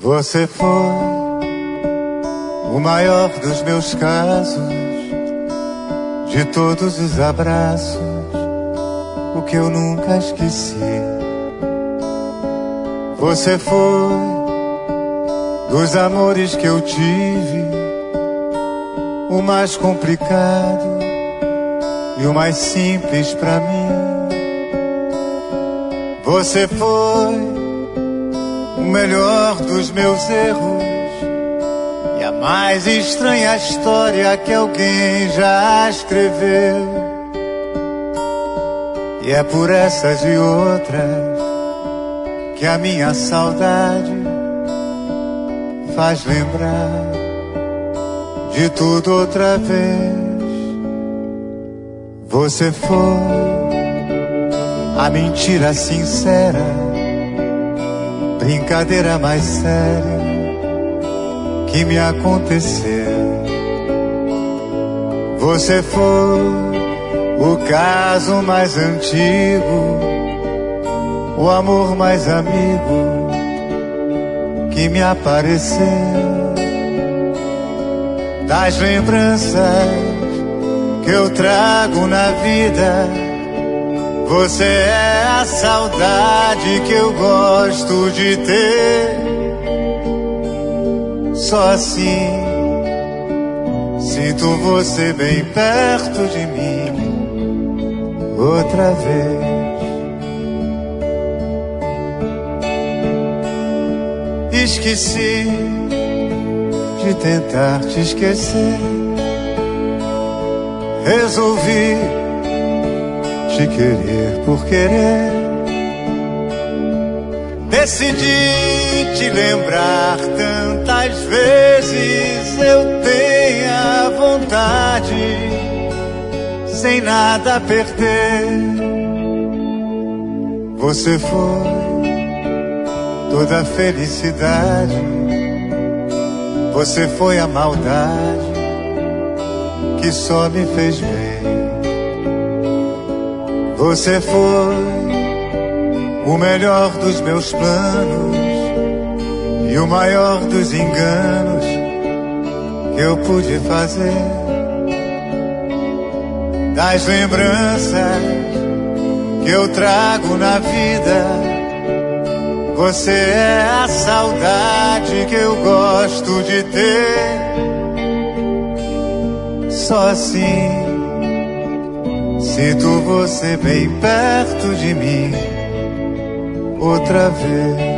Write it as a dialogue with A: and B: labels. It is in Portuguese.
A: Você foi o maior dos meus casos, de todos os abraços, o que eu nunca esqueci. Você foi dos amores que eu tive, o mais complicado e o mais simples pra mim. Você foi o melhor dos meus erros e a mais estranha história que alguém já escreveu. E é por essas e outras que a minha saudade faz lembrar de tudo outra vez. Você foi a mentira sincera, brincadeira mais séria que me aconteceu. Você foi o caso mais antigo, o amor mais amigo que me apareceu. Das lembranças que eu trago na vida, você é a saudade que eu gosto de ter. Só assim sinto você bem perto de mim outra vez. Esqueci de tentar te esquecer, resolvi te querer por querer. Decidi te lembrar tantas vezes eu tenha vontade, sem nada a perder. Você foi toda a felicidade, você foi a maldade que só me fez bem. Você foi o melhor dos meus planos e o maior dos enganos que eu pude fazer. Das lembranças que eu trago na vida, você é a saudade que eu gosto de ter. Só assim sinto você bem perto de mim outra vez.